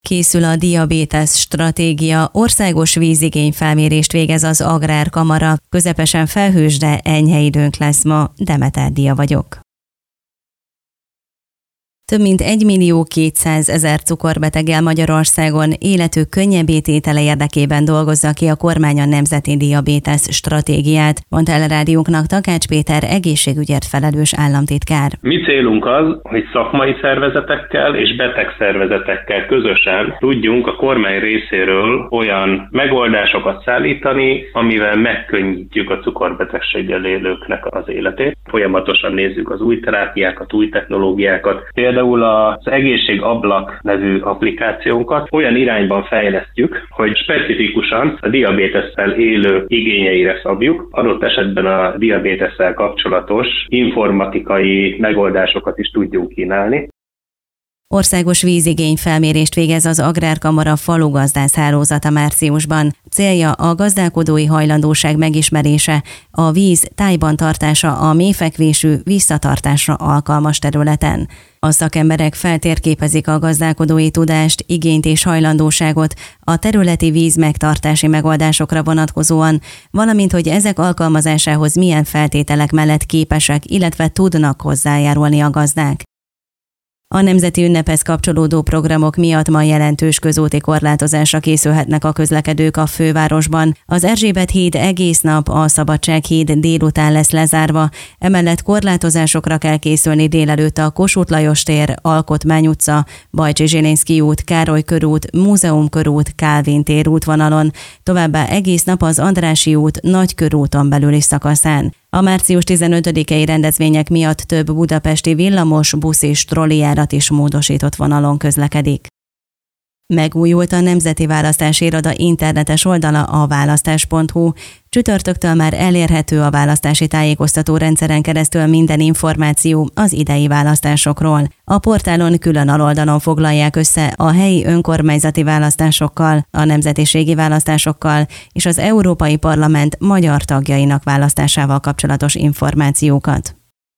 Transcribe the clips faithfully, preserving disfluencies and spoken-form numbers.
Készül a diabétesz stratégia, országos vízigényfelmérést végez az Agrárkamara. Közepesen felhős, de enyhe időnk lesz ma. Demeter Dia vagyok. Több mint egymillió-kétszázezer cukorbeteg él Magyarországon, életük könnyebbé tétele érdekében dolgozza ki a kormány a Nemzeti Diabétesz stratégiát, mondta el a rádiónknak Takács Péter egészségügyért felelős államtitkár. Mi célunk az, hogy szakmai szervezetekkel és betegszervezetekkel közösen tudjunk a kormány részéről olyan megoldásokat szállítani, amivel megkönnyítjük a cukorbetegséggel élőknek az életét. Folyamatosan nézzük az új terápiákat, új technológiákat. Például az Egészségablak nevű applikációnkat olyan irányban fejlesztjük, hogy specifikusan a diabétesszel élő igényeire szabjuk, adott esetben a diabétesszel kapcsolatos informatikai megoldásokat is tudjunk kínálni. Országos vízigényfelmérést végez az Agrárkamara falugazdász hálózata márciusban. Célja a gazdálkodói hajlandóság megismerése, a víz tájban tartása a mélyfekvésű visszatartásra alkalmas területen. A szakemberek feltérképezik a gazdálkodói tudást, igényt és hajlandóságot a területi víz megtartási megoldásokra vonatkozóan, valamint hogy ezek alkalmazásához milyen feltételek mellett képesek, illetve tudnak hozzájárulni a gazdák. A nemzeti ünnephez kapcsolódó programok miatt ma jelentős közúti korlátozásra készülhetnek a közlekedők a fővárosban. Az Erzsébet híd egész nap, a Szabadsághíd délután lesz lezárva, emellett korlátozásokra kell készülni délelőtt a Kossuth Lajos tér, Alkotmány utca, Bajcsi Zsilinszky út, Károly körút, Múzeum körút, Kálvin tér útvonalon, továbbá egész nap az Andrássy út Nagykörúton belüli szakaszán. A március tizenötödikei rendezvények miatt több budapesti villamos, busz és trollijárat is módosított vonalon közlekedik. Megújult a Nemzeti Választási Iroda internetes oldala, a választás pont hu. Csütörtöktől már elérhető a választási tájékoztató rendszeren keresztül minden információ az idei választásokról. A portálon külön aloldalon foglalják össze a helyi önkormányzati választásokkal, a nemzetiségi választásokkal és az Európai Parlament magyar tagjainak választásával kapcsolatos információkat.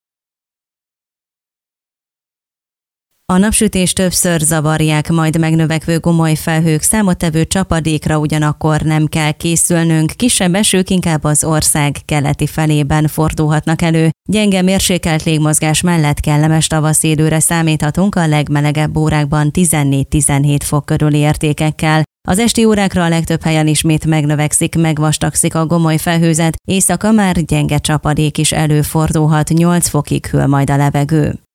A napsütés többször zavarják, majd megnövekvő gomoly felhők számottevő csapadékra ugyanakkor nem kell készülnünk, kisebb esők inkább az ország keleti felében fordulhatnak elő. Gyenge mérsékelt légmozgás mellett kellemes tavaszi időre számíthatunk a legmelegebb órákban tizennégy-tizenhét fok körüli értékekkel. Az esti órákra a legtöbb helyen ismét megnövekszik, megvastagszik a gomoly felhőzet, éjszaka már gyenge csapadék is előfordulhat, nyolc fokig hűl majd a levegő.